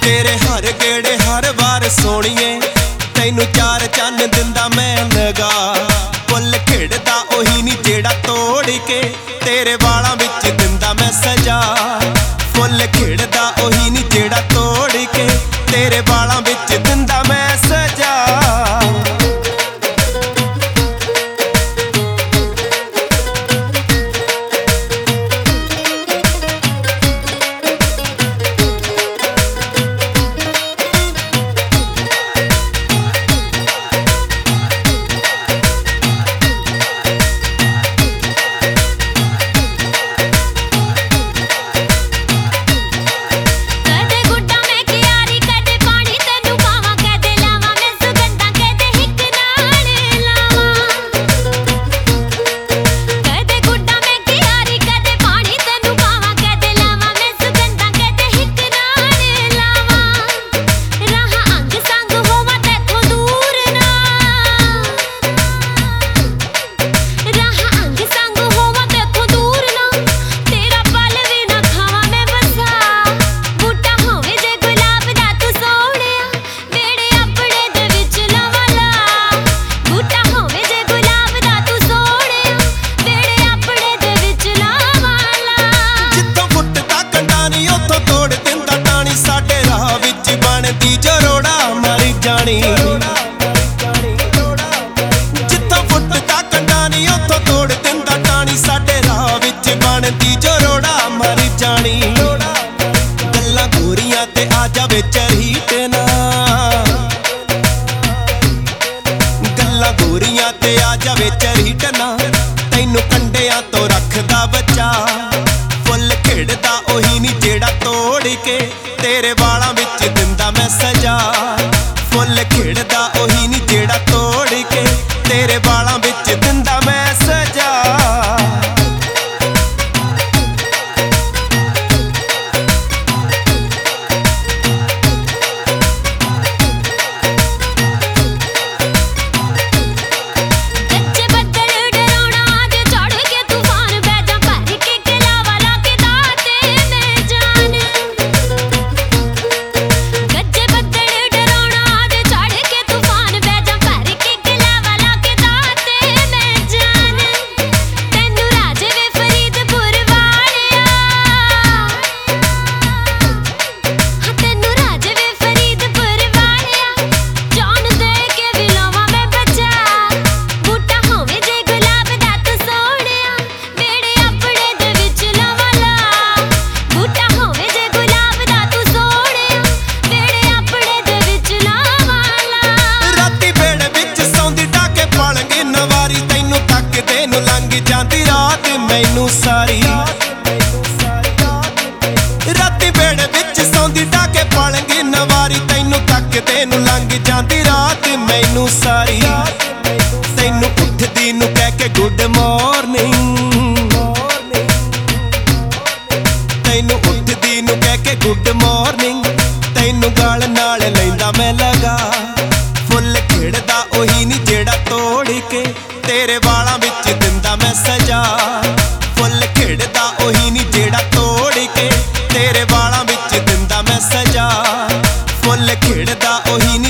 तेरे हर गेड़े हर बार सोणीए तैनू चार चन्न दिंदा मैं लगा। फुल खिड़दा ओही नी जेड़ा तोड़ के तेरे वालां विच दिंदा मैं सजा। फुल खिड़दा ओही नी जेड़ा तोड़ के तेरे वालां विच दिंदा मैं सजा। जित्थों फुटदा कंडा नी उत्थों तोड़ दिंदा टाणी साडे राह विच बनदी जो रोड़ा मर जानी। गल्लां गोरियां ते आ जावे चरीट ना, गल्लां गोरियां ते आ जावे चरीट ना, तैनू कंडियां तो रखदा बचा। फुल खिड़दा ओही नी जेड़ा तोड़ के तेरे वालां विच दिंदा मैं सजा। फुल खिड़दा ओही नी जेड़ा तोड़ के तेरे वालां विच दिंदा मैं सजा। मैनू सारी राती बेड़े विच सौंदी डाके पालंगी नवारी तैनू तकदे नू लंघ जांदी रात मैनू सारी। तैनू उठदी नू कह के गुड मॉर्निंग, तैनू उठदी नू कह के गुड मॉर्निंग, तैनू गाल नाल लैंदा मैं लगा। फुल खिड़दा ओही नी जेड़ा तोड़ के तेरे वालां विच दिंदा मैं सजा। फुल खिड़दा ओही नी जेड़ा तोड़ के तेरे वालां विच दिंदा मैं सजा। फुल खिड़दा ओही